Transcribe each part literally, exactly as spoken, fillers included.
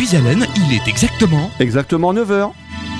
suis Alain, il est exactement... Exactement neuf heures.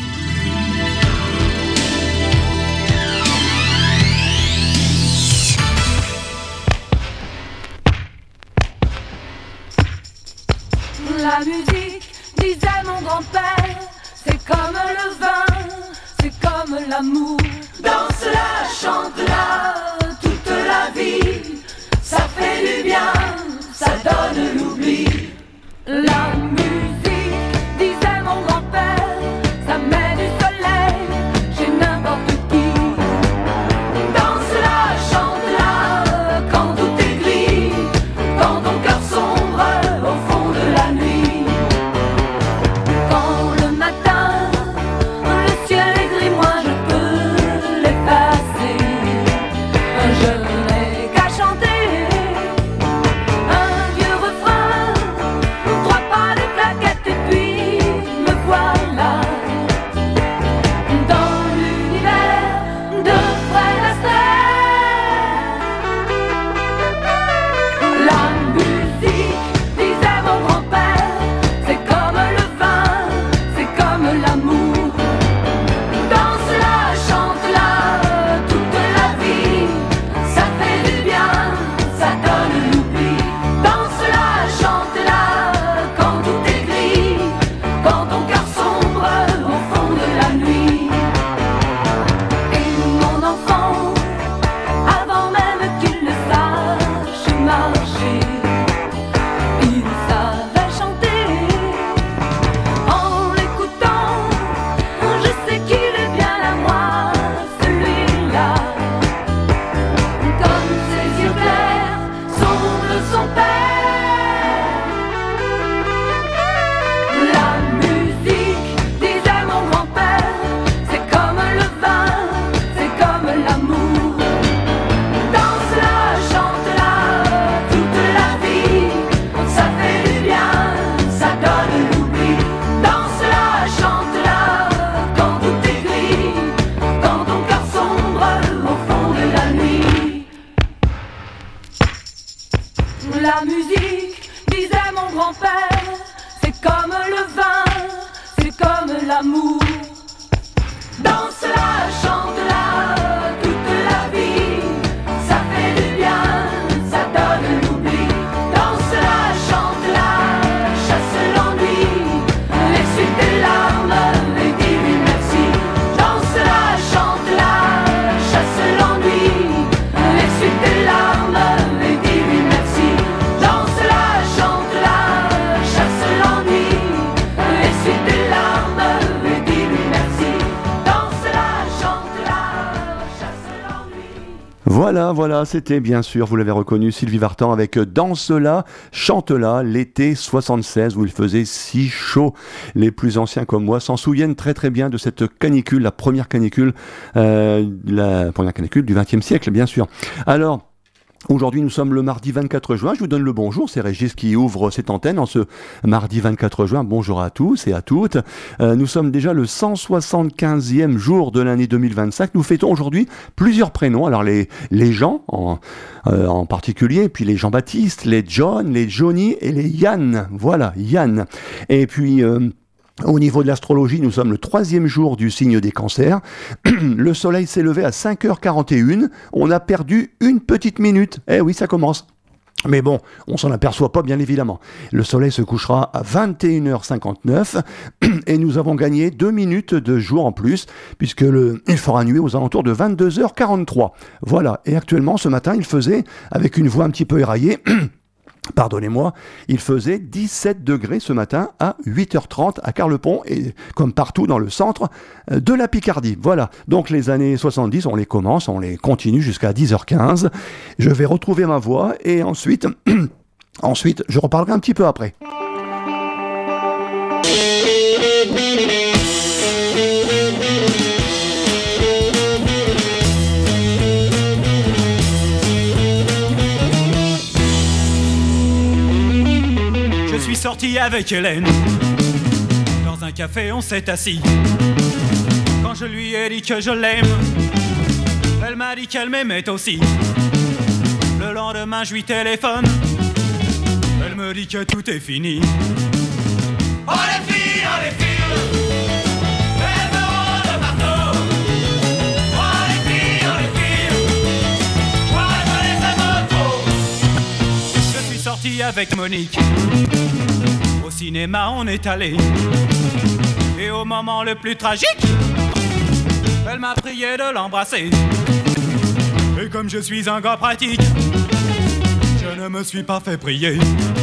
La musique, disait mon grand-père, c'est comme le vin, c'est comme l'amour. Danse-la, chante-la, toute la vie, ça fait du bien, ça donne l'oubli. La musique, disait mon grand-père, ça met du soleil chez n'importe qui. Danse-la, chante-la, quand tout est gris, quand ton cœur sombre au fond de la nuit. Quand le matin, le ciel est gris, moi je peux l'effacer. Je n'ai qu'à chanter un vieux refrain, trois pas de claquettes et puis me voilà dans l'univers de Fred Astaire. La musique, disait mon grand-père, c'est comme le vin, c'est comme l'amour. Danse-la, chante-la, toute la vie, ça fait du bien, ça donne l'oubli. Danse-la, chante-la, quand tout est gris, quand ton cœur sombre au fond de la nuit. Et mon enfant, avant même qu'il ne sache marcher, il savait chanter. En l'écoutant, je sais qu'il est bien à moi, celui-là. Comme ses yeux clairs sont de son père. La musique, disait mon grand-père, c'est comme le vin, c'est comme l'amour. Danse-la, chante-la, toute la vie, ça fait du bien, ça donne l'oubli. Danse-la, chante-la, quand tout est gris, quand ton cœur sombre au fond de la nuit. La musique, disait mon grand-père, c'est comme le vin, c'est comme l'amour. Danse-la, chante-la, toute la vie, ça fait du bien, ça donne l'oubli. Danse-la, chante-la, chasse l'ennui, essuie tes larmes et dis-lui merci. Danse-la, chante-la, chasse l'ennui, essuie tes larmes et dis-lui merci. Danse-la, chante-la, chasse l'ennui, essuie tes larmes et dis-lui merci. Danse-la, chante-la, chasse l'ennui. Voilà, voilà, c'était bien sûr, vous l'avez reconnu, Sylvie Vartan avec Danse-la, chante-la, l'été soixante-seize où il faisait si chaud. Les plus anciens comme moi s'en souviennent très très bien de cette canicule, la première canicule, euh, la première canicule du vingtième siècle, bien sûr. Alors, aujourd'hui, nous sommes le mardi vingt-quatre juin. Je vous donne le bonjour. C'est Régis qui ouvre cette antenne en ce mardi vingt-quatre juin. Bonjour à tous et à toutes. Euh, nous sommes déjà le cent soixante-quinzième jour de l'année deux mille vingt-cinq. Nous fêtons aujourd'hui plusieurs prénoms. Alors, les, les Jean en, euh, en particulier, puis les Jean-Baptiste, les John, les Johnny et les Yann. Voilà, Yann. Et puis... Euh, Au niveau de l'astrologie, nous sommes le troisième jour du signe des cancers. Le soleil s'est levé à cinq heures quarante et une. On a perdu une petite minute. Eh oui, ça commence. Mais bon, on s'en aperçoit pas, bien évidemment. Le soleil se couchera à vingt et une heures cinquante-neuf et nous avons gagné deux minutes de jour en plus, puisque le, il fera nuit aux alentours de vingt-deux heures quarante-trois. Voilà. Et actuellement, ce matin, il faisait, avec une voix un petit peu éraillée, pardonnez-moi, il faisait dix-sept degrés ce matin à huit heures trente à Carlepont et comme partout dans le centre de la Picardie. Voilà, donc les années soixante-dix, on les commence, on les continue jusqu'à dix heures quinze. Je vais retrouver ma voix et ensuite, ensuite je reparlerai un petit peu après. Je suis sorti avec Hélène. Dans un café, on s'est assis. Quand je lui ai dit que je l'aime, elle m'a dit qu'elle m'aimait aussi. Le lendemain, je lui téléphone. Elle me dit que tout est fini. Oh les filles, oh les filles, elles me rendent marteau. Oh les filles, oh les filles, je crois que je les aime trop. Je suis sorti avec Monique, au cinéma on est allé. Et au moment le plus tragique, elle m'a prié de l'embrasser. Et comme je suis un gars pratique, je ne me suis pas fait prier.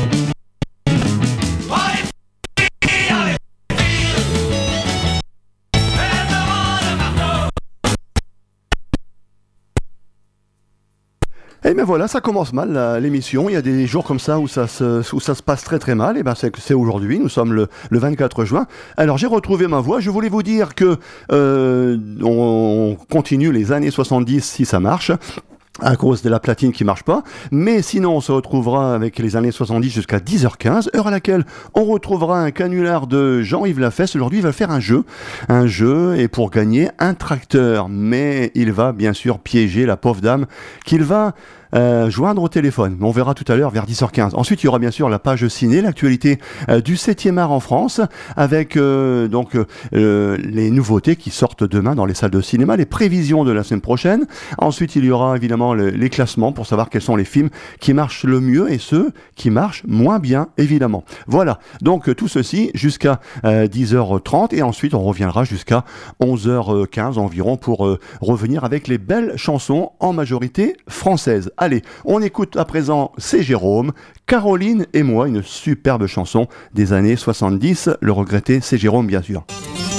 Et bien voilà, ça commence mal la, l'émission. Il y a des jours comme ça où ça se, où ça se passe très très mal. Et ben c'est, c'est aujourd'hui. Nous sommes le, le vingt-quatre juin. Alors j'ai retrouvé ma voix. Je voulais vous dire que euh, on continue les années soixante-dix si ça marche, à cause de la platine qui marche pas. Mais sinon, on se retrouvera avec les années soixante-dix jusqu'à dix heures quinze, heure à laquelle on retrouvera un canular de Jean-Yves Lafesse. Aujourd'hui, il va faire un jeu. Un jeu, et pour gagner un tracteur. Mais il va bien sûr piéger la pauvre dame qu'il va Euh, joindre au téléphone. On verra tout à l'heure vers dix heures quinze. Ensuite, il y aura bien sûr la page ciné, l'actualité euh, du septième art en France, avec euh, donc euh, les nouveautés qui sortent demain dans les salles de cinéma, les prévisions de la semaine prochaine. Ensuite, il y aura évidemment le, les classements pour savoir quels sont les films qui marchent le mieux et ceux qui marchent moins bien, évidemment. Voilà. Donc tout ceci jusqu'à euh, dix heures trente et ensuite on reviendra jusqu'à onze heures quinze environ pour euh, revenir avec les belles chansons en majorité françaises. Allez, on écoute à présent C'est Jérôme, Caroline et moi, une superbe chanson des années soixante-dix, le regretté C'est Jérôme bien sûr.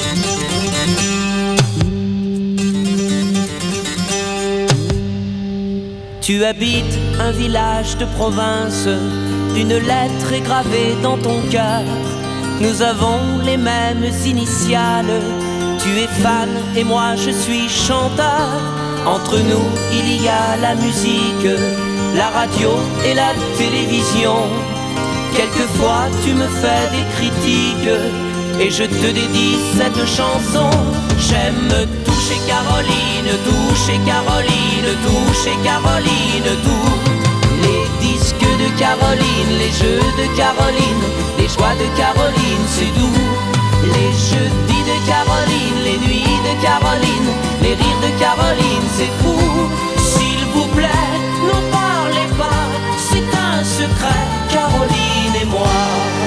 Tu habites un village de province, une lettre est gravée dans ton cœur. Nous avons les mêmes initiales, tu es fan et moi je suis chanteur. Entre nous, il y a la musique, la radio et la télévision. Quelquefois, tu me fais des critiques et je te dédie cette chanson. J'aime toucher Caroline, toucher Caroline, toucher Caroline, tout. Les disques de Caroline, les jeux de Caroline, les joies de Caroline, c'est doux. Les jeudis de Caroline, les nuits de Caroline, les rires de Caroline, c'est fou. S'il vous plaît, n'en parlez pas, c'est un secret, Caroline et moi.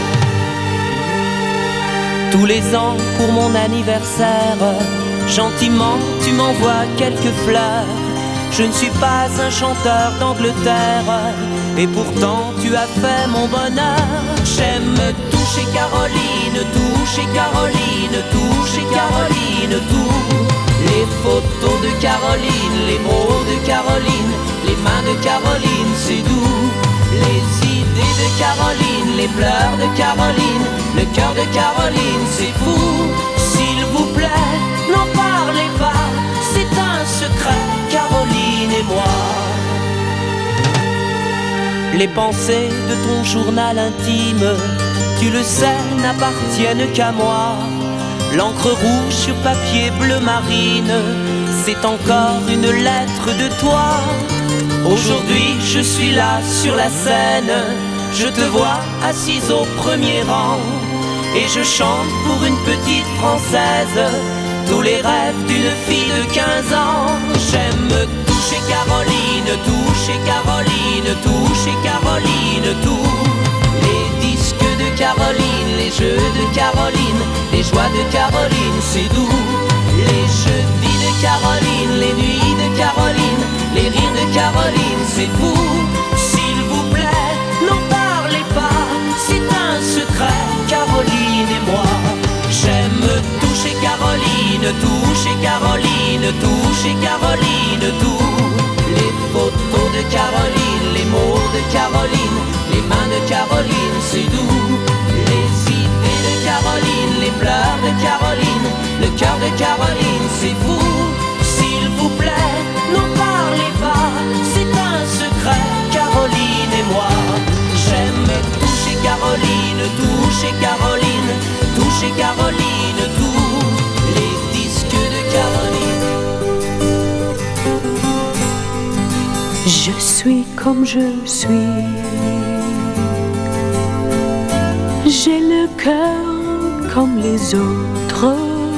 Tous les ans pour mon anniversaire, gentiment tu m'envoies quelques fleurs. Je ne suis pas un chanteur d'Angleterre, et pourtant tu as fait mon bonheur. J'aime toucher Caroline, toucher Caroline, toucher Caroline, tout. Les photos de Caroline, les mots de Caroline, les mains de Caroline, c'est doux. Les idées de Caroline, les pleurs de Caroline, le cœur de Caroline, c'est fou. S'il vous plaît, n'en parlez pas, c'est un secret, Caroline et moi. Les pensées de ton journal intime, tu le sais, n'appartiennent qu'à moi. L'encre rouge sur papier bleu marine, c'est encore une lettre de toi. Aujourd'hui je suis là sur la scène, je te vois assise au premier rang, et je chante pour une petite française tous les rêves d'une fille de quinze ans. J'aime toucher Caroline, toucher Caroline, toucher Caroline, tout. Les disques de Caroline, les jeux de Caroline, les joies de Caroline, c'est doux. Les jeudis de Caroline, les nuits de Caroline, les rires de Caroline, c'est fou. S'il vous plaît, n'en parlez pas, c'est un secret, Caroline et moi. J'aime toucher Caroline, toucher Caroline, toucher Caroline, tout. Les photos de Caroline, les mots de Caroline, les mains de Caroline, c'est doux. Les idées de Caroline, les pleurs de Caroline, le cœur de Caroline, c'est fou. S'il vous plaît, n'en parlez pas, c'est un secret, Caroline et moi. J'aime toucher Caroline, toucher Caroline, toucher Caroline, tout. Les disques de Caroline. Je suis comme je suis, j'ai le cœur comme les autres.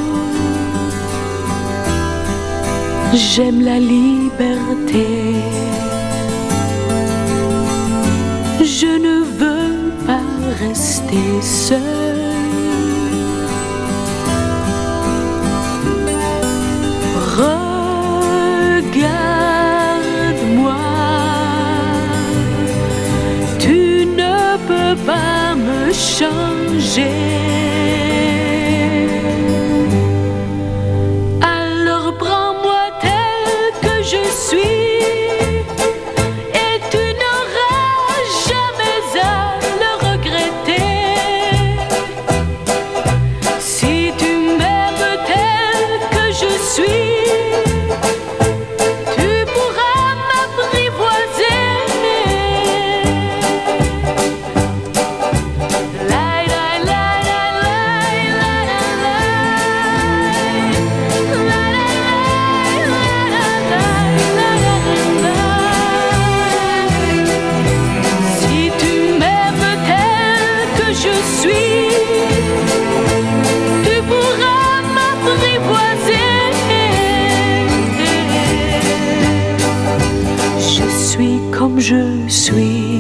J'aime la liberté. Je ne veux pas rester seule. Regarde-moi, tu ne peux pas me changer. Alors prends-moi tel que je suis. Comme je suis,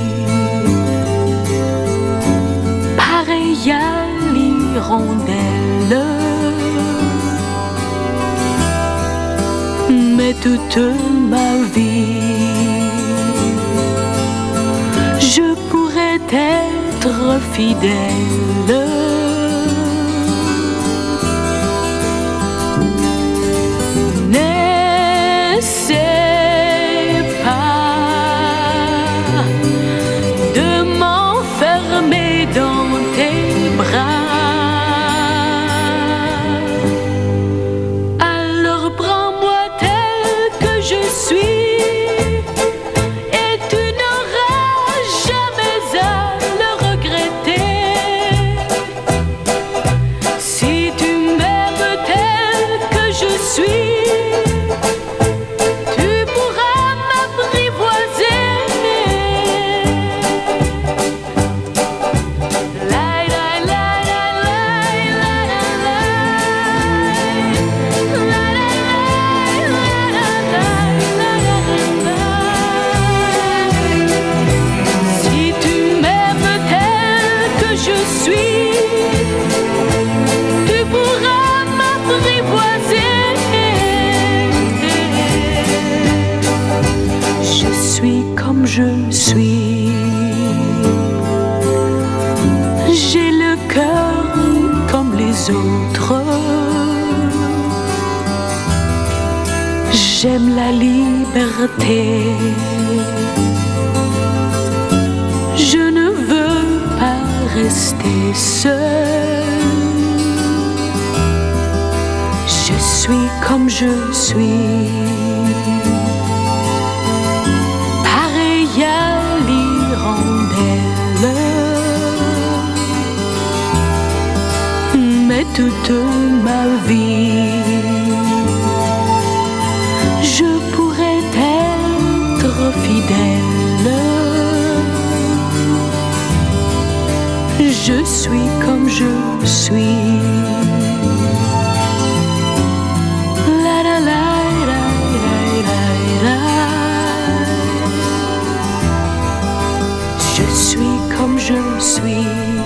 pareil à l'hirondelle, mais toute ma vie, je pourrais être fidèle. N'essaie dans tes bras. Alors prends-moi tel que je suis et tu n'auras jamais à le regretter. Si tu m'aimes tel que je suis, tu pourras m'apprivoiser. Comme je suis, j'ai le cœur comme les autres. J'aime la liberté. Je ne veux pas rester seule. Je suis comme je suis. Mais toute ma vie, je pourrais être fidèle. Je suis comme je suis. La la la la la la la. Je suis comme je suis.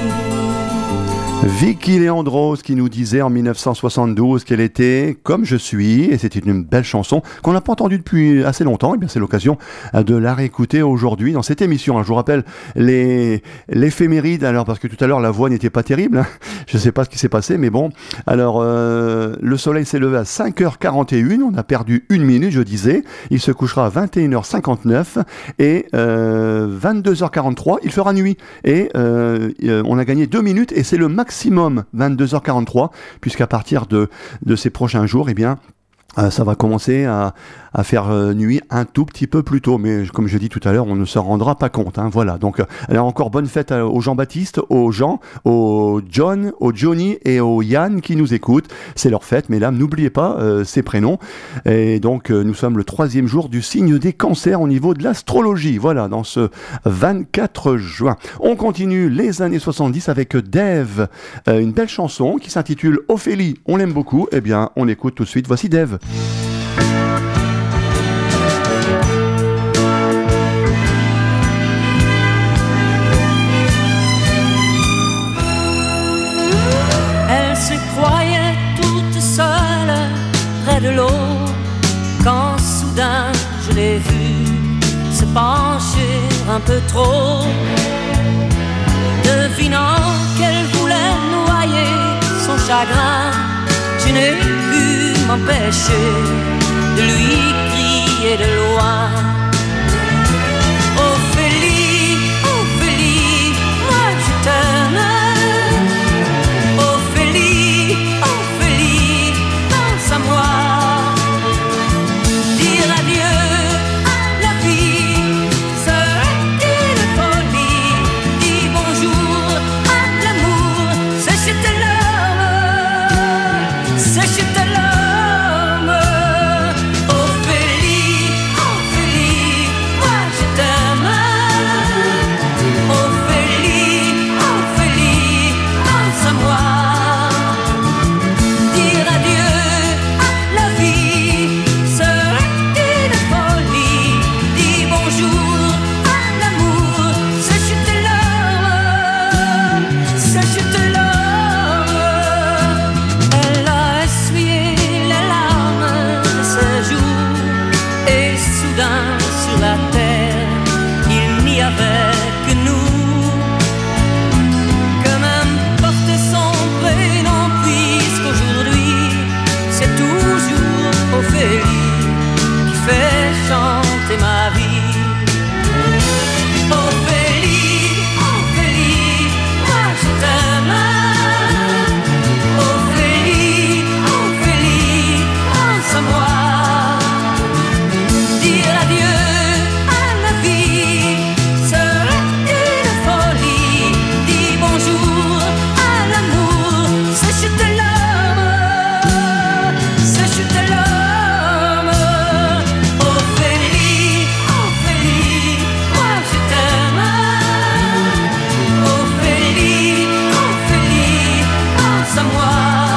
Vicky Leandros qui nous disait en dix-neuf cent soixante-douze qu'elle était comme je suis, et c'était une belle chanson qu'on n'a pas entendue depuis assez longtemps. Et bien c'est l'occasion de la réécouter aujourd'hui dans cette émission. Je vous rappelle les l'éphéméride, alors parce que tout à l'heure la voix n'était pas terrible, hein. Je ne sais pas ce qui s'est passé, mais bon. Alors euh, le soleil s'est levé à cinq heures quarante et une, on a perdu une minute, je disais. Il se couchera à vingt et une heures cinquante-neuf et euh, vingt-deux heures quarante-trois, il fera nuit. Et euh, on a gagné deux minutes et c'est le maximum. Maximum vingt-deux heures quarante-trois, puisqu'à partir de, de ces prochains jours, eh bien, euh, ça va commencer à, à faire euh, nuit un tout petit peu plus tôt, mais comme je dis tout à l'heure, on ne se rendra pas compte, hein, voilà. Donc, euh, alors encore bonne fête à, aux Jean-Baptiste, aux Jean, aux John, aux Johnny et aux Yann qui nous écoutent. C'est leur fête, mais là, n'oubliez pas euh, ces prénoms. Et donc, euh, nous sommes le troisième jour du signe des cancers au niveau de l'astrologie, voilà, dans ce vingt-quatre juin. On continue les années soixante-dix avec Dave, euh, une belle chanson qui s'intitule Ophélie, on l'aime beaucoup. Eh bien, on écoute tout de suite, voici Dave. Elle se croyait toute seule près de l'eau quand soudain je l'ai vue se pencher un peu trop, devinant qu'elle voulait noyer son chagrin. Je n'ai pu m'empêcher de lui crier de loin: Ophélie, Ophélie, moi je t'aime. Ophélie, Ophélie, pense à moi. Dire adieu à la vie serait une folie. Dis bonjour à l'amour, sèche tes larmes, sèche tes larmes. Ophélie, Ophélie, moi je t'aime. Ophélie, Ophélie, pense à moi. Dire adieu à la vie serait une folie. Dis bonjour à l'amour, sèche tes larmes, sèche tes larmes. Elle a essuyé les larmes de ses joues, et soudain sur la terre il n'y avait que nous. Que m'importe son prénom, puisqu'aujourd'hui c'est toujours Ophélie qui fait chanter ma vie. Ophélie, Ophélie, moi je t'aime. Ophélie, Ophélie, pense à moi. Dire adieu à la vie serait une folie. Dis bonjour à l'amour, sèche tes larmes, sèche tes larmes. Ophélie, Ophélie, moi je t'aime. Ophélie, Ophélie, pense à moi.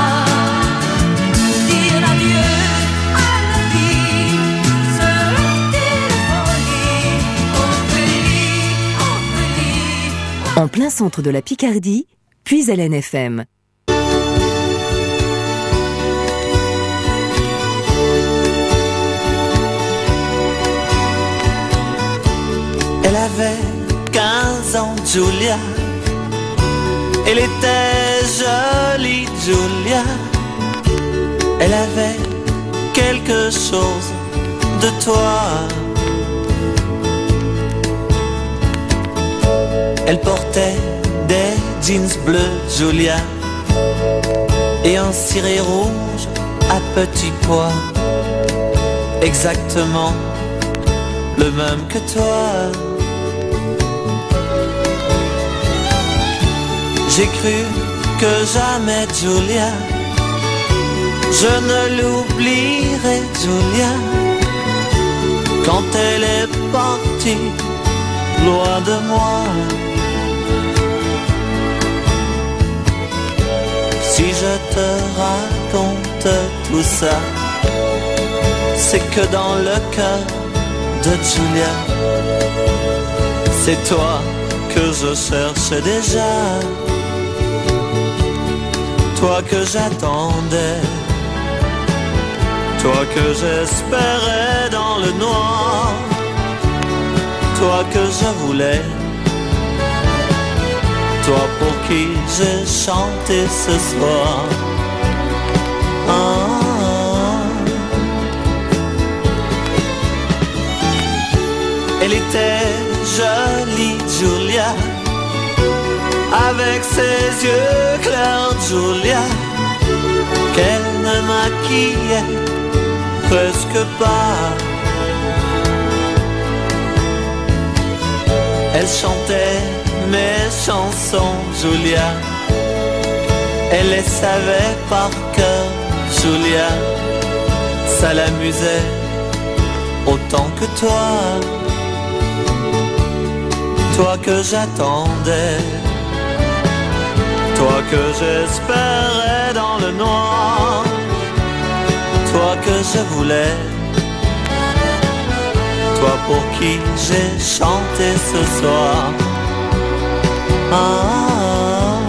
Dire adieu à la vie serait une folie. Ophélie, Ophélie. En plein centre de la Picardie, puis L N F M. Elle avait quinze ans, Julia. Elle était jolie, Julia. Elle avait quelque chose de toi. Elle portait des jeans bleus, Julia, et un ciré rouge à petits pois, exactement le même que toi. J'ai cru que jamais, Julia, je ne l'oublierai, Julia, quand elle est partie loin de moi. Si je te raconte tout ça, c'est que dans le cœur de Julia, c'est toi que je cherchais déjà, toi que j'attendais, toi que j'espérais dans le noir, toi que je voulais, toi pour qui j'ai chanté ce soir. Ah. Elle était jolie, Julia, avec ses yeux clairs, Julia, qu'elle me maquillait presque pas. Elle chantait mes chansons, Julia. Elle les savait par cœur, Julia. Ça l'amusait autant que toi. Toi que j'attendais, toi que j'espérais dans le noir, toi que je voulais, toi pour qui j'ai chanté ce soir. Ah,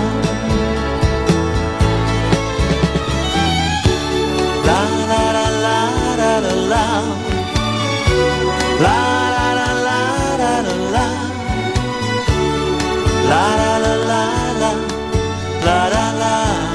la la la la la la la, la la la la la la la, la la la la la, la la la.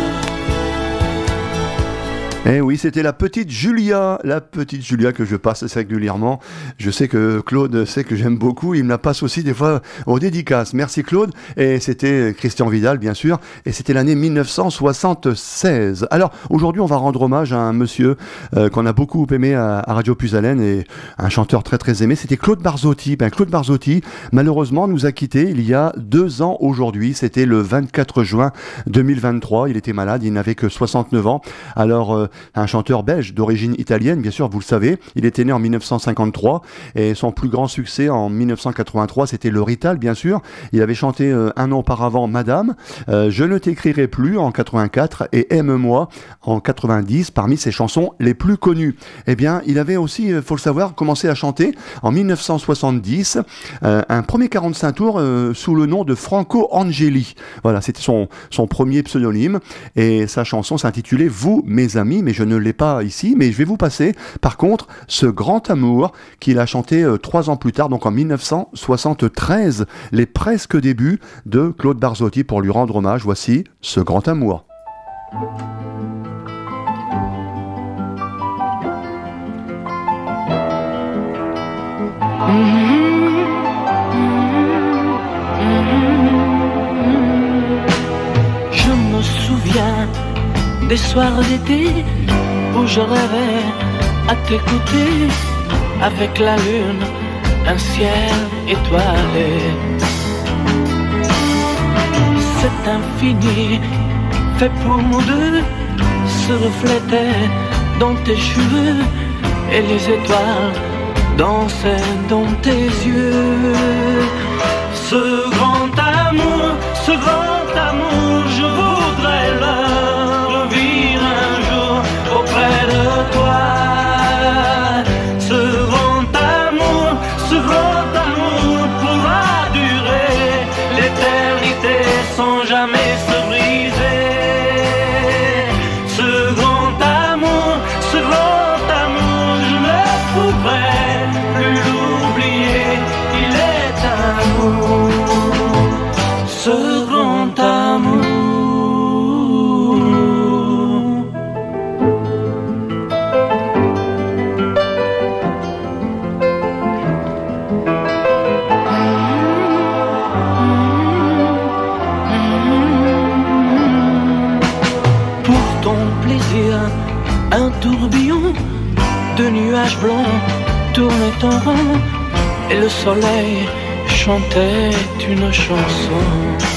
Eh oui, c'était la petite Julia, la petite Julia que je passe assez régulièrement. Je sais que Claude sait que j'aime beaucoup, il me la passe aussi des fois aux dédicaces. Merci Claude. Et c'était Christian Vidal, bien sûr, et c'était l'année mille neuf cent soixante-seize. Alors, aujourd'hui, on va rendre hommage à un monsieur euh, qu'on a beaucoup aimé à, à Radio Puisalène et un chanteur très très aimé, c'était Claude Barzotti. Ben, Claude Barzotti, malheureusement, nous a quittés il y a deux ans aujourd'hui. C'était le vingt-quatre juin deux mille vingt-trois. Il était malade, il n'avait que soixante-neuf ans. Alors, euh, un chanteur belge d'origine italienne, bien sûr, vous le savez. Il était né en mille neuf cent cinquante-trois et son plus grand succès en mille neuf cent quatre-vingt-trois, c'était Le Rital, bien sûr. Il avait chanté euh, un an auparavant Madame, euh, Je ne t'écrirai plus en quatre-vingt-quatre et Aime-moi en quatre-vingt-dix, parmi ses chansons les plus connues. Eh bien, il avait aussi, il faut le savoir, commencé à chanter en mille neuf cent soixante-dix euh, un premier quarante-cinq tours euh, sous le nom de Franco Angeli. Voilà, c'était son, son premier pseudonyme et sa chanson s'intitulait Vous, mes amis, mais je ne l'ai pas ici, mais je vais vous passer par contre ce grand amour qu'il a chanté euh, trois ans plus tard, donc en mille neuf cent soixante-treize, les presque débuts de Claude Barzotti. Pour lui rendre hommage, voici ce grand amour. Je me souviens des soirs d'été où je rêvais à t'écouter, avec la lune, un ciel étoilé. Cet infini fait pour nous deux se reflétait dans tes cheveux et les étoiles dansaient dans tes yeux. Ce grand amour, ce grand amour, je voudrais le revivre un jour auprès de toi. Ce grand amour, ce grand amour pourra durer l'éternité sans jamais se briser. Ce grand amour, ce grand amour, je ne pourrai plus l'oublier, il est amour. Ce grand amour. Pour ton plaisir, un tourbillon de nuages blancs tournait en rond et le soleil chantait une chanson.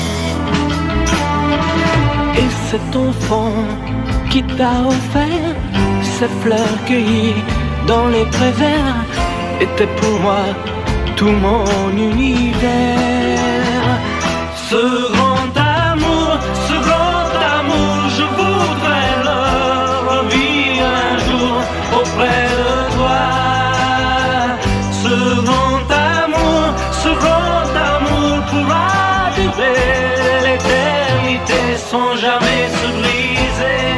Et cet enfant qui t'a offert ces fleurs cueillies dans les prés verts était pour moi tout mon univers. Ce grand amour, ce grand amour, je voudrais le revivre un jour auprès de toi. Ce grand amour, ce grand amour pourra durer l'éternité sans jamais se briser.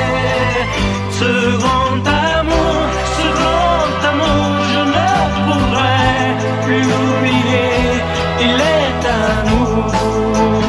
Ce grand amour, ce grand amour, je ne pourrai plus l'oublier, il est amour.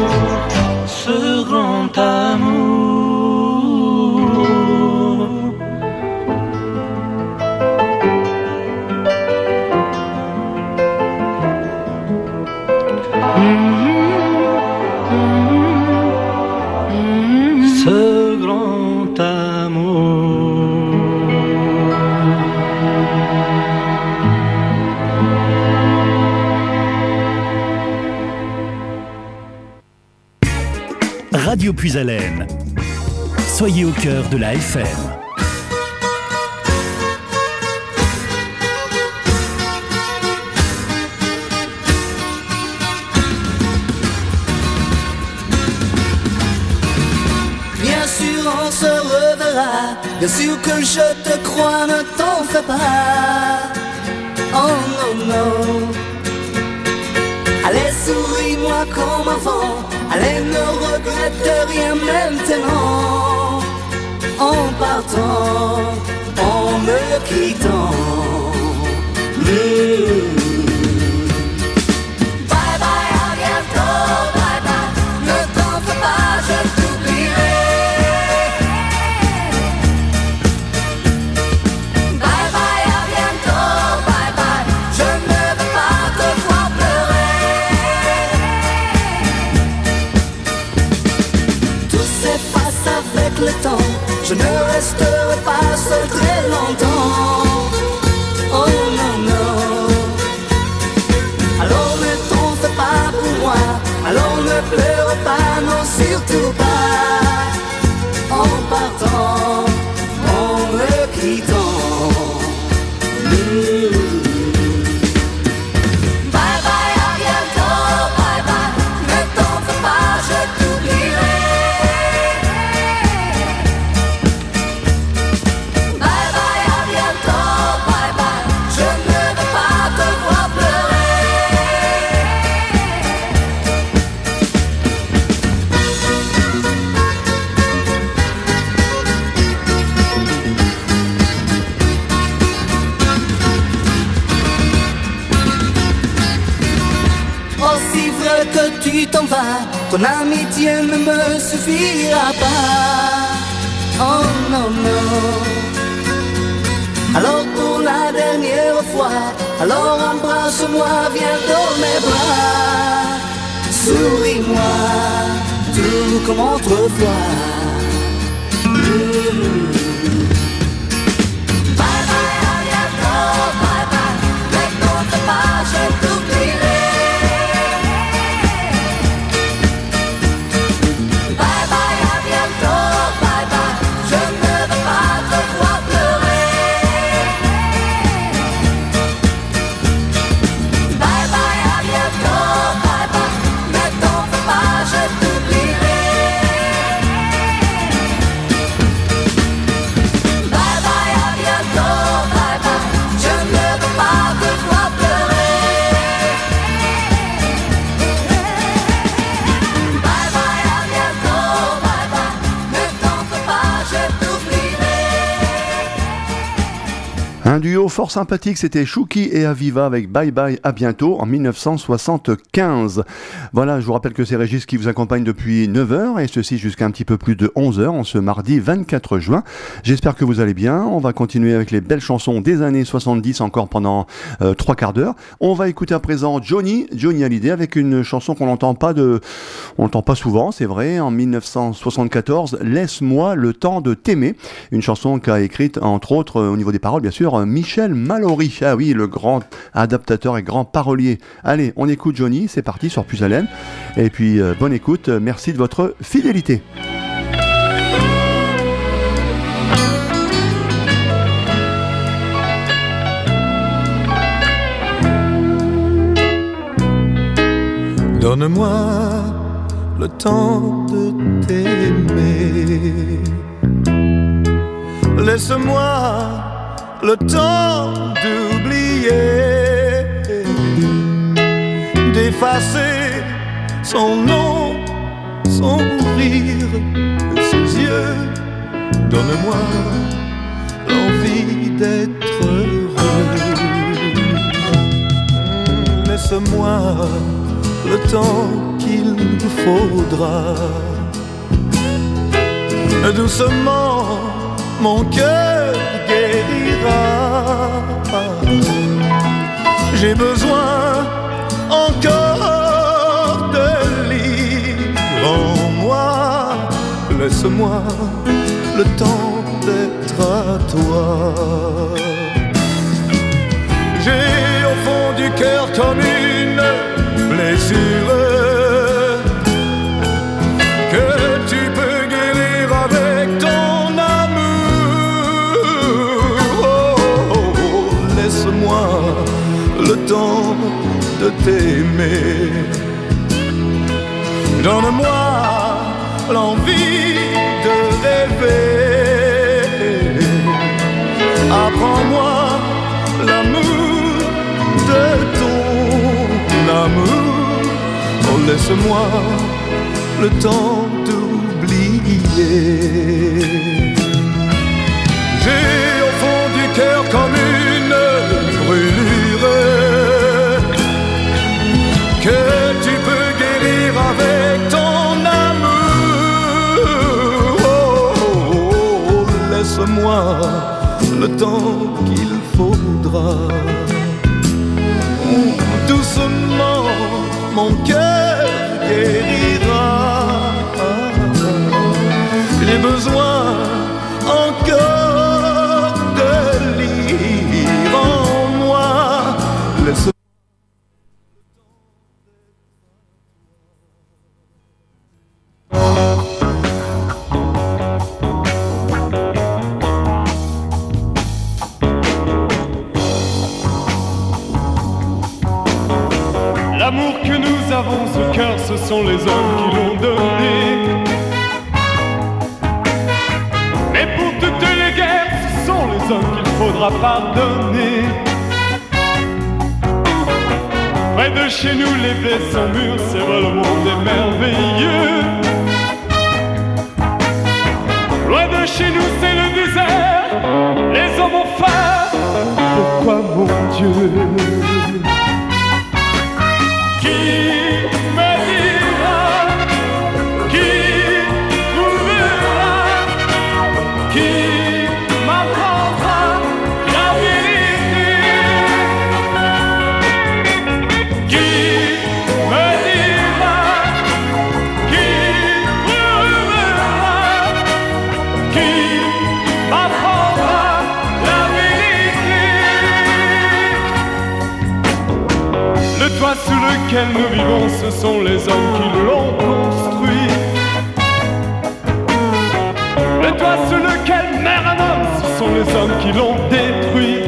Radio Puisalène. Soyez au cœur de la F M. Bien sûr on se reverra, bien sûr que je te crois, ne t'en fais pas. Oh non non. Allez souris-moi comme avant, allez ne regrette rien maintenant. En partant, en me quittant. Mmh. Bye bye, à bientôt, bye bye. Ne t'en fais pas, je t'oublierai. Bye bye, à bientôt, bye bye. Je ne veux pas te voir pleurer. Tout s'efface avec le temps. Je ne resterai pas seul très longtemps. Oh non, non. Alors ne t'en fais pas pour moi. Alors ne pleure pas, non surtout pas. En partant, en me quittant. Mmh. Bye bye, à bientôt, bye bye. Ne t'en fais pas, je t'oublierai. Que tu t'en vas, ton amitié ne me suffira pas. Oh non, non. Alors pour la dernière fois, alors embrasse-moi, viens dans mes bras. Souris-moi, tout comme autrefois. Mmh. Bye bye, à bientôt, bye bye. Ne t'en fais pas, je t'oublierai. Un duo fort sympathique, c'était Chouki et Aviva avec Bye Bye à bientôt en dix-neuf cent soixante-quinze. Voilà, je vous rappelle que c'est Régis qui vous accompagne depuis neuf heures et ceci jusqu'à un petit peu plus de onze heures en ce mardi vingt-quatre juin. J'espère que vous allez bien. On va continuer avec les belles chansons des années soixante-dix encore pendant euh, trois quarts d'heure. On va écouter à présent Johnny, Johnny Hallyday avec une chanson qu'on n'entend pas de, on n'entend pas souvent, c'est vrai, en dix-neuf cent soixante-quatorze, Laisse-moi le temps de t'aimer. Une chanson qu'a écrite entre autres euh, au niveau des paroles bien sûr Michel Mallory, ah oui, le grand adaptateur et grand parolier. Allez, on écoute Johnny, c'est parti sur Puisalène. Et puis, euh, bonne écoute, merci de votre fidélité. Donne-moi le temps de t'aimer. Laisse-moi le temps d'oublier, d'effacer son nom, son rire, ses yeux. Donne-moi l'envie d'être heureux. Laisse-moi le temps qu'il faudra. Doucement, mon cœur guérira. J'ai besoin encore de lire en moi. Laisse-moi le temps d'être à toi. J'ai au fond du cœur comme une blessure que t'aimer. Donne-moi l'envie de rêver. Apprends-moi l'amour de ton amour. Oh, laisse-moi le temps d'oublier. J'ai au fond du cœur comme une brûlure que tu peux guérir avec ton amour. Oh, oh, oh, laisse-moi le temps qu'il faudra. Doucement, mon cœur guérira. J'ai besoin encore de lire en moi. Laisse L'amour que nous avons au cœur, ce sont les hommes qui l'ont donné. Mais pour toutes les guerres, ce sont les hommes qu'il faudra pardonner. Près de chez nous, les blés sont mûrs, c'est vrai, le monde est merveilleux. Loin de chez nous, c'est le désert, les hommes ont faim. Pourquoi, mon Dieu? Qui me dira, qui trouvera, qui m'apprendra la vérité? Qui me dira, qui trouvera, qui m'apprendra la vérité? Le toit sous lequel nous vivons, ce sont les hommes qui l'ont construit. Le toit sous lequel meurt un homme, ce sont les hommes qui l'ont détruit.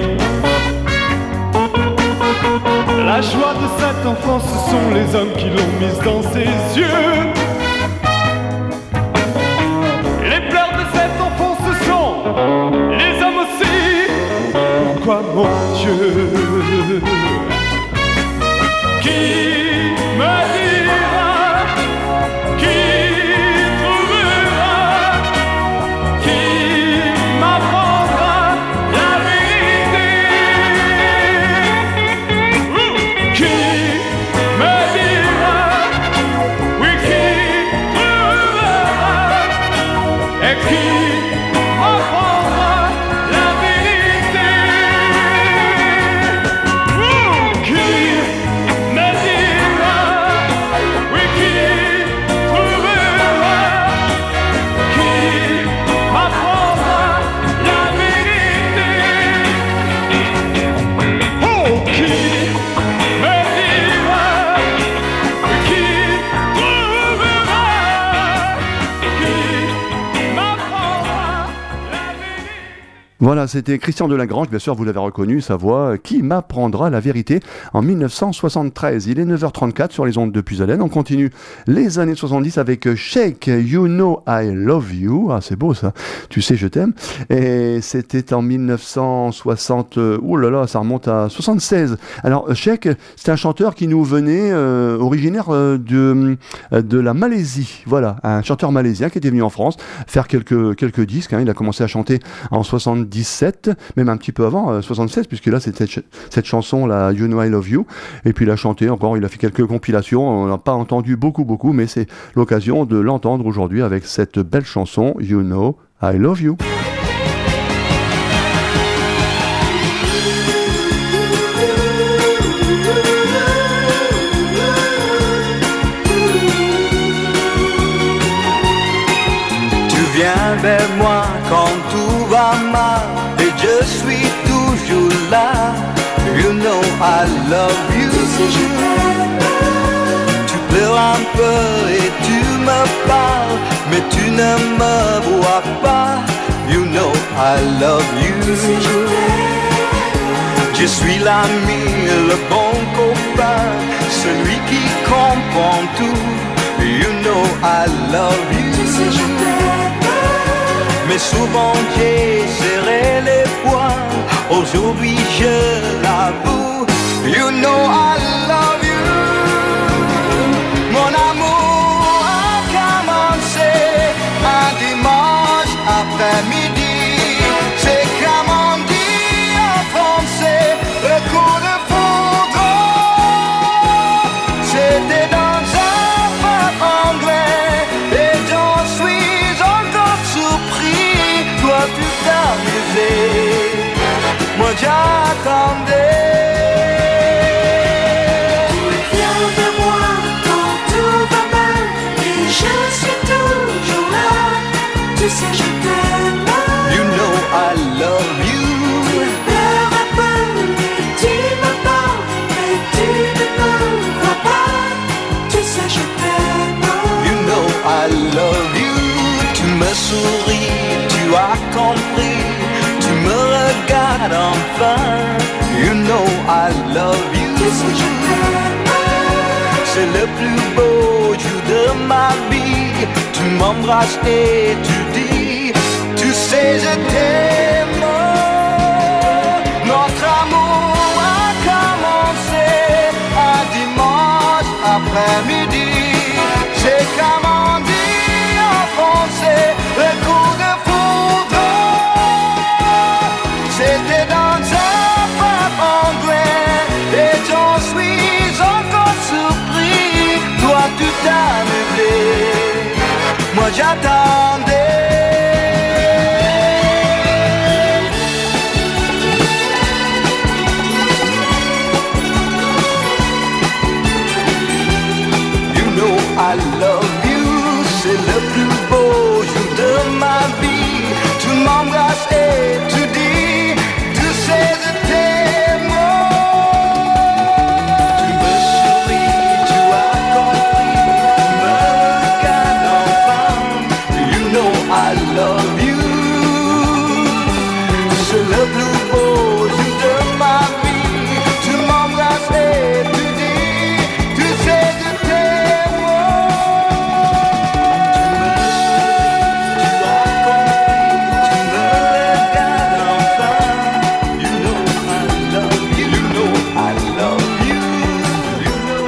La joie de cet enfant, ce sont les hommes qui l'ont mise dans ses yeux. Les pleurs de cet enfant, ce sont les hommes aussi. Pourquoi, mon Dieu? Qui me dira, qui trouvera, qui m'apprendra la vérité? Qui me dira, oui, qui trouvera, et qui m'apprendra la vérité? Qui me dira, oui, qui trouvera, qui m'apprendra la vérité? Oh, qui me dira, oui, qui trouvera, qui m'apprendra la vérité? Voilà, c'était Christian Delagrange, bien sûr, vous l'avez reconnu, sa voix, qui m'apprendra la vérité, en mille neuf cent soixante-treize. Il est neuf heures trente-quatre sur les ondes de Puisalène. On continue les années soixante-dix avec Shake, You Know I Love You. Ah, c'est beau ça, tu sais, je t'aime. Et c'était en mille neuf cent soixante, oh là là, ça remonte à soixante-seize. Alors, Shake, c'est un chanteur qui nous venait euh, originaire euh, de, de la Malaisie. Voilà, un chanteur malaisien qui était venu en France faire quelques, quelques disques. Hein. Il a commencé à chanter en soixante-dix-sept, même un petit peu avant, euh, soixante-seize, puisque là, c'était cette, cette chanson-là, You Know I Love You. Et puis, il a chanté encore, il a fait quelques compilations. On n'a pas entendu beaucoup, beaucoup, mais c'est l'occasion de l'entendre aujourd'hui avec cette belle chanson, You Know I Love You. Tu viens vers moi quand tout va mal et je suis toujours là. You know I love you. Tu pleures un peu et tu me parles, mais tu ne me vois pas. You know I love you. Je suis l'ami, le bon copain. celui qui comprend tout. You know I love you. Tu sais je t'aime. Mais souvent j'ai serré les poings. Aujourd'hui je l'avoue. You know I love you. Mon amour a commencé un dimanche après-midi. C'est comme on dit en français, le coup de foudre. C'était dans un pub anglais et j'en suis encore surpris. Toi tu t'amusais, moi j'attendais. Tu sais je t'aime. You know I love you. Tu es peur à peur et tu me parles, mais tu ne me crois pas. Tu sais je t'aime. You know I love you. Tu me souris, tu as compris. Tu me regardes enfin. You know I love you. Tu sais je t'aime. C'est le plus beau jour de ma vie. Tu m'embrasses et tu dis, tu sais je t'aime. Notre amour a commencé un dimanche après-midi. C'est comme on dit en français, le coup de foudre. C'était dans un pub anglais et j'en suis encore surpris. Toi tu t'as meublé, moi j'attendais. You know I love you. C'est le plus beau jour de ma vie. Tu m'embrasses et tu dis, tu sais je t'aime. Tu me souris, tu as compris. Tu me regardes enfin. You know I love you. C'est le plus beau jour de ma vie. Tu m'embrasses et tu dis, tu sais je t'aime. Tu me souris, tu as compris. Tu me regardes enfin. You know I love you. You know I love you. You know.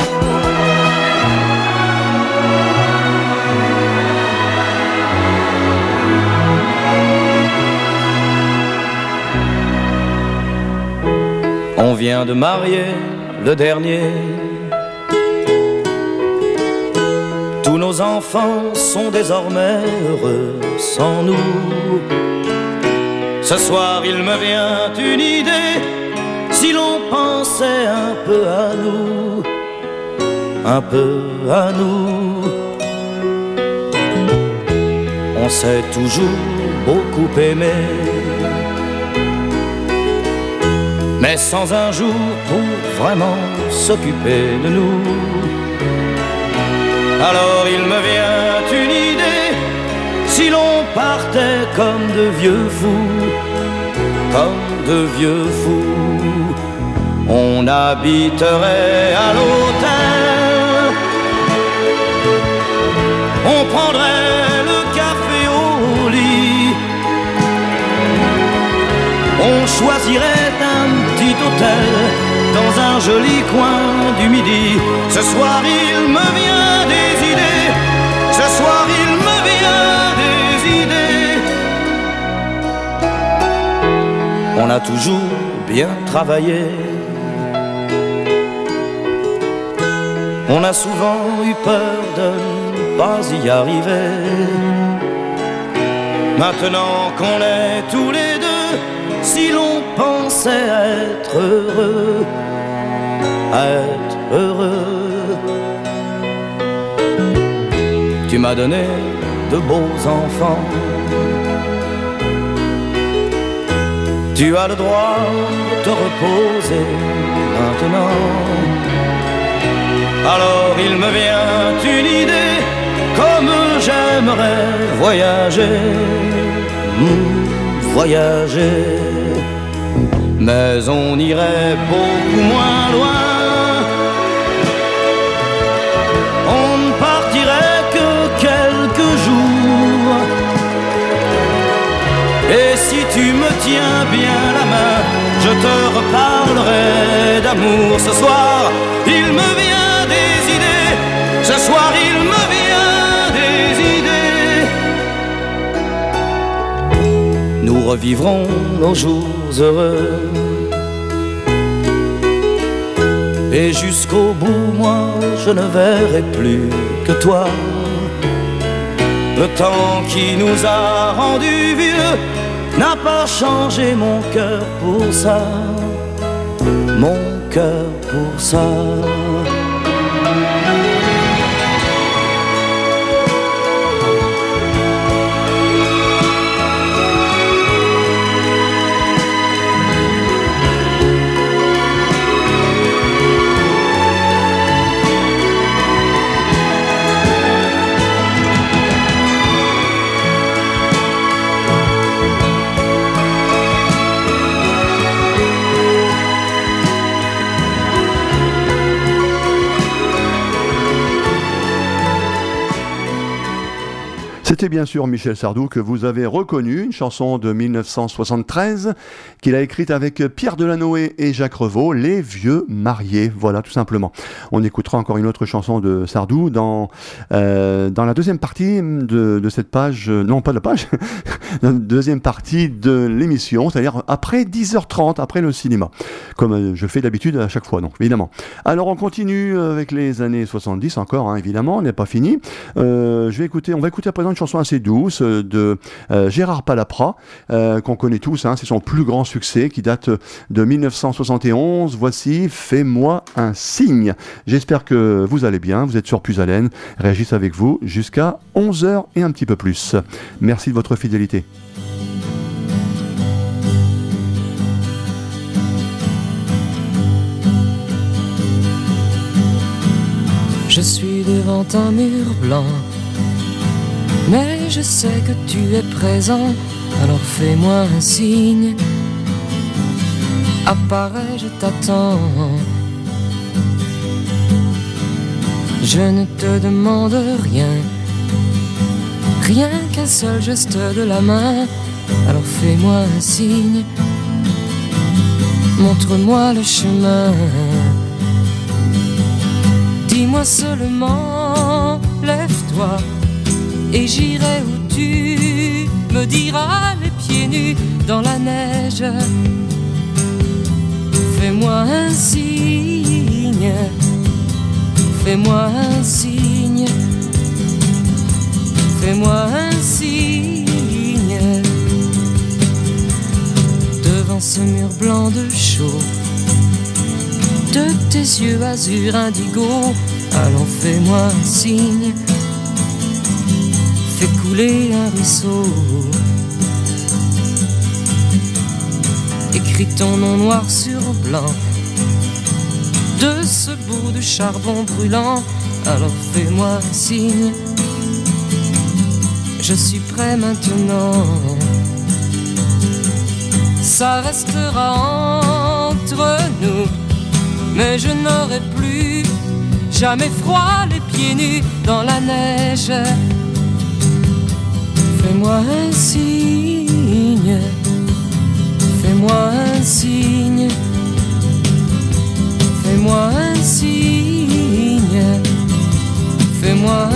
On vient de marier le dernier. Tous nos enfants sont désormais heureux sans nous. Ce soir il me vient une idée. Si l'on pensait un peu à nous, un peu à nous. On s'est toujours beaucoup aimé, mais sans un jour pour vraiment s'occuper de nous. Alors il me vient une idée. Si l'on partait comme de vieux fous, comme de vieux fous, on habiterait à l'hôtel. On prendrait le café au lit. On choisirait un petit hôtel dans un joli coin du Midi. Ce soir il me vient des idées. Ce soir il me vient des idées. On a toujours bien travaillé. On a souvent eu peur de ne pas y arriver. Maintenant qu'on est tous les deux, si l'on pensait être heureux, être heureux. Tu m'as donné de beaux enfants. Tu as le droit de te reposer maintenant. Alors il me vient une idée. Comme j'aimerais voyager, mmh, voyager. Mais on irait beaucoup moins loin. tiens bien la main, je te reparlerai d'amour. Ce soir, il me vient des idées, ce soir il me vient des idées. Nous revivrons nos jours heureux, et jusqu'au bout, moi, je ne verrai plus que toi. Le temps qui nous a rendus vieux n'a pas changé mon cœur pour ça, mon cœur pour ça. C'était bien sûr Michel Sardou que vous avez reconnu, une chanson de mille neuf cent soixante-treize qu'il a écrite avec Pierre Delanoë et Jacques Revaux, Les Vieux Mariés, voilà tout simplement. On écoutera encore une autre chanson de Sardou dans, euh, dans la deuxième partie de, de cette page, euh, non pas de la page, la deuxième partie de l'émission, c'est-à-dire après dix heures trente, après le cinéma, comme euh, je fais d'habitude à chaque fois, donc évidemment. Alors on continue avec les années soixante-dix encore, hein, évidemment, on n'est pas fini. Euh, je vais écouter, on va écouter à présent une chanson assez douce de euh, Gérard Palapra, euh, qu'on connaît tous, hein, c'est son plus grand succès qui date de mille neuf cent soixante et onze. Voici Fais-moi un signe. J'espère que vous allez bien, vous êtes sur Plus Haleine, Régis avec vous jusqu'à onze heures et un petit peu plus. Merci de votre fidélité. Je suis devant un mur blanc, mais je sais que tu es présent, alors fais-moi un signe. Apparais, je t'attends. Je ne te demande rien, rien qu'un seul geste de la main, alors fais-moi un signe. Montre-moi le chemin. Dis-moi seulement, lève-toi, et j'irai où tu me diras, les pieds nus dans la neige. Fais-moi un signe, fais-moi un signe, fais-moi un signe. Devant ce mur blanc de chaud, de tes yeux azur indigo, allons fais-moi un signe. Fais couler un ruisseau, écris ton nom noir sur blanc, de ce bout de charbon brûlant, alors fais-moi un signe. Je suis prêt maintenant, ça restera entre nous, mais je n'aurai plus jamais froid, les pieds nus dans la neige. Fais-moi un signe, fais-moi un signe, fais-moi un signe, fais-moi